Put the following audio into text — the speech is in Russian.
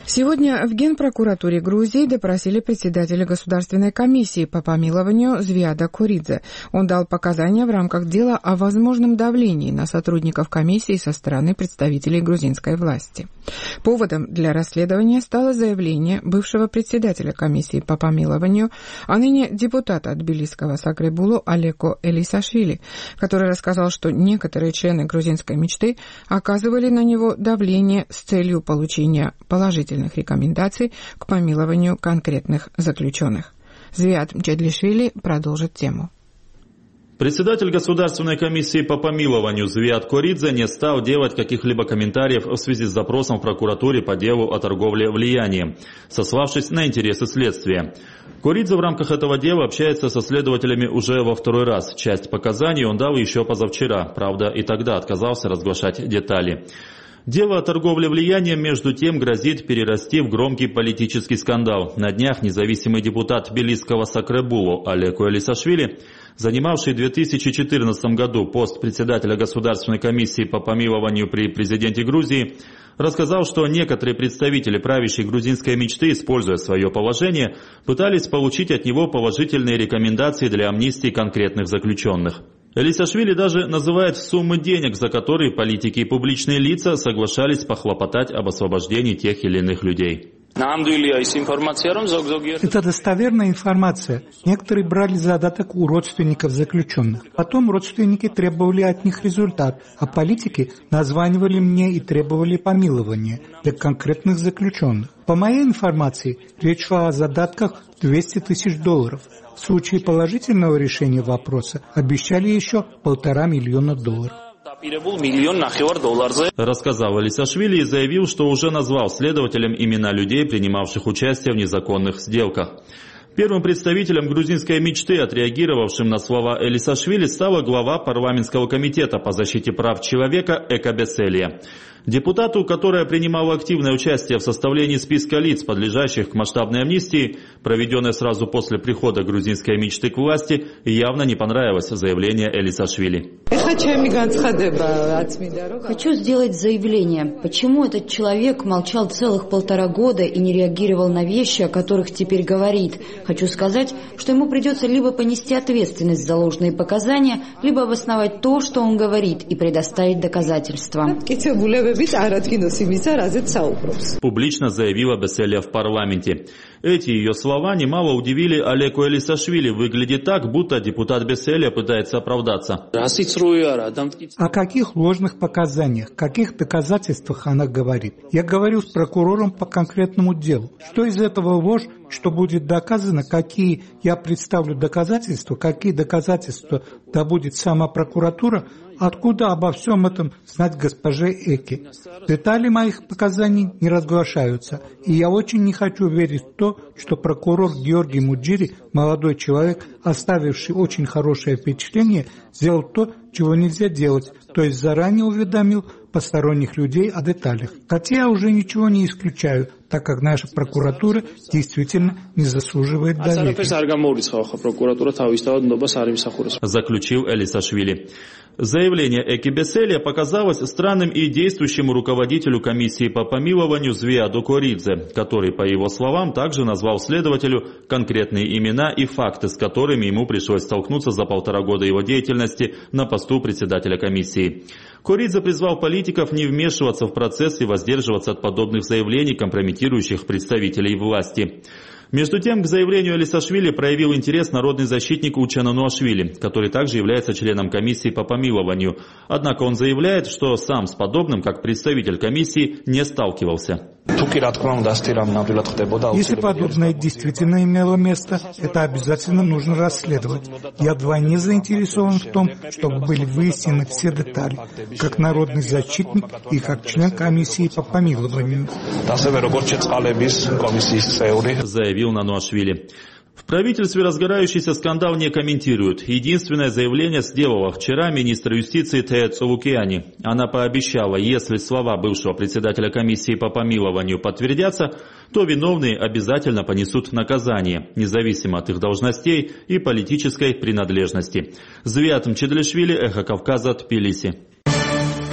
Сегодня в Генпрокуратуре Грузии допросили председателя Государственной комиссии по помилованию Звиада Коридзе. Он дал показания в рамках дела о возможном давлении на сотрудников комиссии со стороны представителей грузинской власти. Поводом для расследования стало заявление бывшего председателя комиссии по помилованию, а ныне депутата Тбилисского Сакребулу Алеко Элисашвили, который рассказал, что некоторые члены грузинской мечты оказывали на него давление с целью получения положительных рекомендаций к помилованию конкретных заключенных. Звиад Мчедлишвили продолжит тему. Председатель Государственной комиссии по помилованию Звиад Коридзе не стал делать каких-либо комментариев в связи с запросом в прокуратуре по делу о торговле влиянием, сославшись на интересы следствия. Коридзе в рамках этого дела общается со следователями уже во второй раз. Часть показаний он дал еще позавчера, правда, и тогда отказался разглашать детали. Дело о торговле влиянием, между тем, грозит перерасти в громкий политический скандал. На днях независимый депутат Тбилисского Сакребулу Алеко Элисашвили, занимавший в 2014 году пост председателя Государственной комиссии по помилованию при президенте Грузии, рассказал, что некоторые представители правящей грузинской мечты, используя свое положение, пытались получить от него положительные рекомендации для амнистии конкретных заключенных. Элисашвили даже называет суммы денег, за которые политики и публичные лица соглашались похлопотать об освобождении тех или иных людей. Это достоверная информация. Некоторые брали задаток у родственников заключенных. Потом родственники требовали от них результат, а политики названивали мне и требовали помилования для конкретных заключенных. По моей информации, речь шла о задатках $200 тысяч. В случае положительного решения вопроса обещали еще $1,5 миллиона. Рассказал Элисашвили и заявил, что уже назвал следователям имена людей, принимавших участие в незаконных сделках. Первым представителем грузинской мечты, отреагировавшим на слова Элисашвили, стала глава парламентского комитета по защите прав человека Эка Беселия. Депутату, которая принимала активное участие в составлении списка лиц, подлежащих к масштабной амнистии, проведенной сразу после прихода грузинской мечты к власти, явно не понравилось заявление Элисашвили. Хочу сделать заявление. Почему этот человек молчал целых 1,5 года и не реагировал на вещи, о которых теперь говорит? Хочу сказать, что ему придется либо понести ответственность за ложные показания, либо обосновать то, что он говорит, и предоставить доказательства. Публично заявила Беселия в парламенте. Эти ее слова немало удивили Алеко Элисашвили. Выглядит так, будто депутат Беселия пытается оправдаться. О каких ложных показаниях, каких доказательствах она говорит? Я говорю с прокурором по конкретному делу. Что из этого ложь, что будет доказано, какие я представлю доказательства, какие доказательства добудет сама прокуратура, откуда обо всем этом знать госпоже Эки. Детали моих показаний не разглашаются, и я очень не хочу верить в то, что прокурор Георгий Муджири, молодой человек, оставивший очень хорошее впечатление, сделал то, чего нельзя делать, то есть заранее уведомил посторонних людей о деталях. Хотя я уже ничего не исключаю, так как наша прокуратура действительно не заслуживает доверия. Заключил Элисашвили. Заявление Эки Беселия показалось странным и действующему руководителю комиссии по помилованию Звиаду Коридзе, который, по его словам, также назвал следователю конкретные имена и факты, с которыми ему пришлось столкнуться за 1,5 года его деятельности на посту председателя комиссии. Коридзе призвал политиков не вмешиваться в процесс и воздерживаться от подобных заявлений, компрометирующих представителей власти. Между тем, к заявлению Элисашвили проявил интерес народный защитник Учена Нуашвили, который также является членом комиссии по помилованию. Однако он заявляет, что сам с подобным, как представитель комиссии, не сталкивался. Если подобное действительно имело место, это обязательно нужно расследовать. Я вдвойне заинтересован в том, чтобы были выяснены все детали, как народный защитник и как член комиссии по помилованию. Заявил Нануашвили. В правительстве разгорающийся скандал не комментируют. Единственное заявление сделала вчера министр юстиции Тея Цолукиани. Она пообещала, если слова бывшего председателя комиссии по помилованию подтвердятся, то виновные обязательно понесут наказание, независимо от их должностей и политической принадлежности. Звиад Мчедлишвили, Эхо Кавказа, Тбилиси.